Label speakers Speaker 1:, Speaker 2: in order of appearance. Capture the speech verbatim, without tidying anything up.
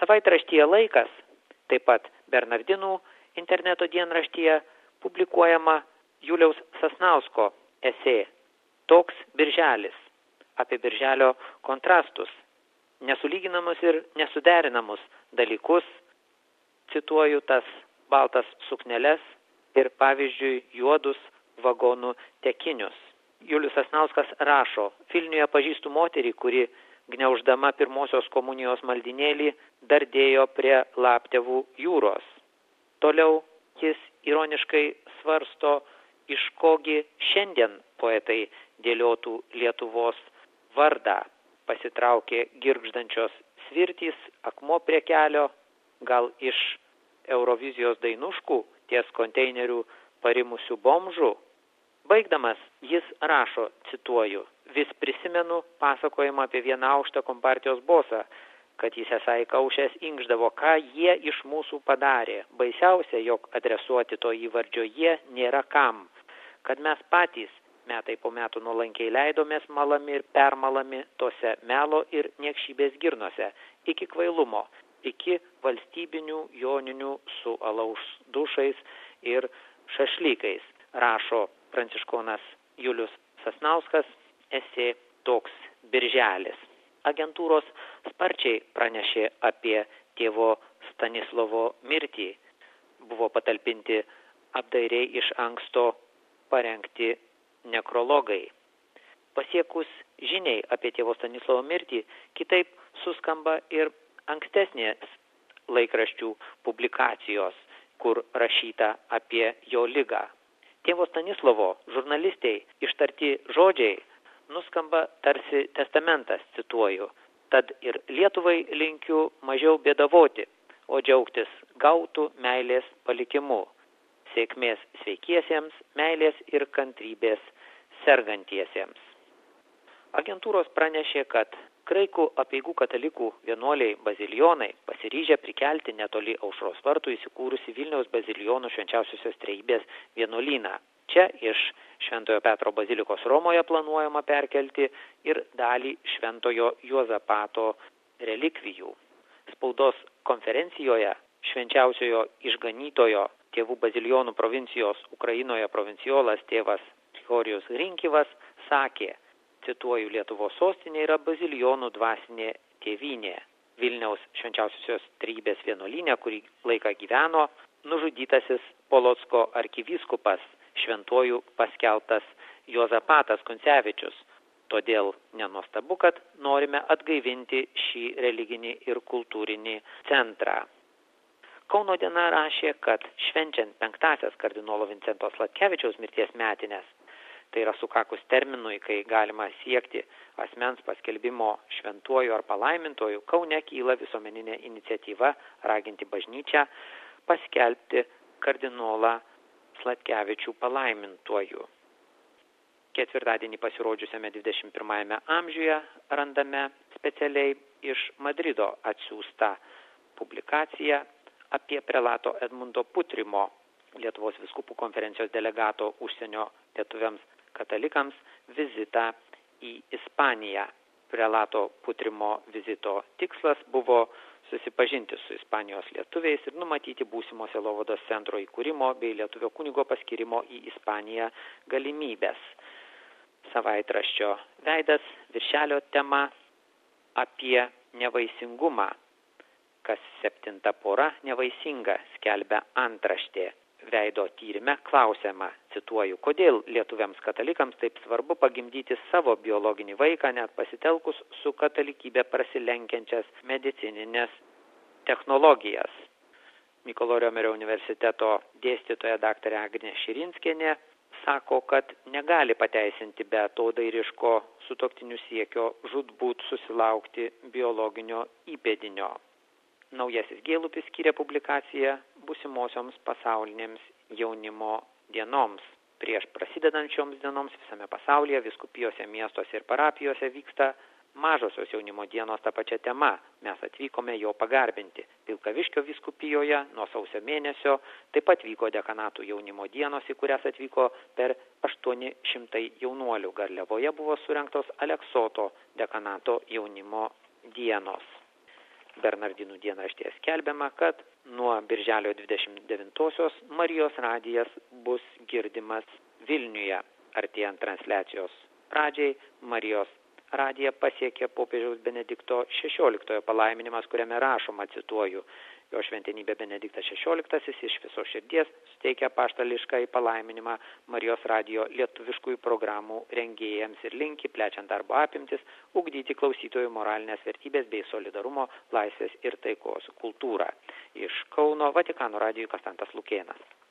Speaker 1: Savaitraštyje Laikas, taip pat Bernardinų interneto dienraštyje publikuojama Juliaus Sasnausko esė Toks birželis apie birželio kontrastus, nesulyginamus ir nesuderinamus dalykus, cituoju tas baltas sukneles ir pavyzdžiui juodus vagonų tekinius. Julius Sasnauskas rašo, Vilniuje pažįstu moterį, kuri gniauždama pirmosios komunijos maldinėlį dardėjo prie Laptevų jūros. Toliau jis ironiškai svarsto, iš kogi šiandien poetai dėliotų Lietuvos vardą. Pasitraukė girgždančios svirtys, akmuo prie kelio, gal iš Eurovizijos dainuškų ties konteinerių parimusių bomžų. Baigdamas jis rašo, cituoju, vis prisimenu pasakojimą apie vieną aukštą kompartijos bosą, kad jis esą įkaušęs inkšdavo, ką jie iš mūsų padarė. Baisiausia, jog adresuoti to įvardžio jie nėra kam, kad mes patys metai po metų nuolankiai leidomės malami ir permalami tose melo ir niekšybės girnose, iki kvailumo, iki valstybinių joninių su alaus dušais ir šašlykais, rašo pranciškonas Julius Sasnauskas, esė Toks birželis. Agentūros sparčiai pranešė apie tėvo Stanislovo mirtį. Buvo patalpinti apdairiai iš anksto parengti nekrologai. Pasiekus žiniai apie tėvo Stanislovo mirtį, kitaip suskamba ir ankstesnės laikraščių publikacijos, kur rašyta apie jo ligą. Tėvo Stanislovo žurnalistei ištarti žodžiai nuskamba tarsi testamentas, cituoju, tad ir Lietuvai linkiu mažiau bėdavoti, o džiaugtis gautų meilės palikimu, sėkmės sveikiesiems, meilės ir kantrybės sergantiesiems. Agentūros pranešė, kad graikų apeigų katalikų vienuoliai bazilijonai pasiryžę prikelti netoli Aušros vartų įsikūrusi Vilniaus bazilijonų švenčiausiosios trejybės vienuolyną. Čia iš Šventojo Petro bazilikos Romoje planuojama perkelti ir dalį Šventojo Juozapato relikvijų. Spaudos konferencijoje švenčiausiojo išganytojo tėvų bazilijonų provincijos Ukrainoje provinciolas tėvas Trichorijus Rinkivas sakė, cituoju, Lietuvos sostinė yra bazilijonų dvasinė tėvynė. Vilniaus švenčiausiosios trejybės vienuolyne, kurį laiką gyveno, nužudytasis Polocko arkivyskupas, šventuoju paskeltas Juozapatas Kuncevičius. Todėl nenuostabu, kad norime atgaivinti šį religinį ir kultūrinį centrą. Kauno diena rašė, kad švenčiant penktąsias kardinolo Vincento Sladkevičiaus mirties metines, tai yra sukakus terminui, kai galima siekti asmens paskelbimo šventuoju ar palaimintoju, Kaune kyla visuomeninė iniciatyva raginti bažnyčią paskelbti kardinolą Sladkevičių palaimintuoju. Ketvirtadienį pasirodžiusiame dvidešimt pirmajame amžiuje randame specialiai iš Madrido atsiųstą publikaciją apie prelato Edmundo Putrimo, Lietuvos vyskupų konferencijos delegato užsienio lietuviams katalikams, vizitą į Ispaniją. Prelato Putrimo vizito tikslas buvo susipažinti su Ispanijos lietuviais ir numatyti būsimo sielovados centro įkūrimo bei lietuvio kunigo paskirimo į Ispaniją galimybės. Savaitraščio Veidas viršelio tema apie nevaisingumą. Kas septinta pora nevaisinga, skelbia antraštė. Veido tyrime klausiama, cituoju, kodėl lietuviams katalikams taip svarbu pagimdyti savo biologinį vaiką, net pasitelkus su katalikybė prasilenkiančias medicininės technologijas. Mykolo Riomerio universiteto dėstytoja daktarė Agnė Širinskienė sako, kad negali pateisinti be atodairiško sutuoktinių siekio žūtbūt susilaukti biologinio įpėdinio. Naujasis Gėlupis skyrė publikaciją būsimosioms pasaulinėms jaunimo dienoms. Prieš prasidedančioms dienoms visame pasaulyje, vyskupijose, miestuose ir parapijose vyksta mažosios jaunimo dienos tą pačią temą. Mes atvykome jo pagarbinti. Vilkaviškio vyskupijoje nuo sausio mėnesio taip pat vyko dekanatų jaunimo dienos, į kurias atvyko per aštuoni šimtai jaunuolių. Garliavoje buvo surengtos Aleksoto dekanato jaunimo dienos. Bernardinų dienraštyje skelbiama, kad nuo birželio dvidešimt devintosios Marijos radijas bus girdimas Vilniuje. Artėjant transliacijos pradžiai, Marijos radiją pasiekė popiežiaus Benedikto šešioliktojo palaiminimas, kuriame rašoma, cituoju, jo šventenybė Benediktas šešioliktasis iš viso širdies suteikia apaštališkąjį palaiminimą Marijos radijo lietuviškųjų programų rengėjams ir linki, plečiant darbo apimtis, ugdyti klausytojų moralinės vertybės bei solidarumo, laisvės ir taikos kultūrą. Iš Kauno Vatikano radijui Konstantas Lukėnas.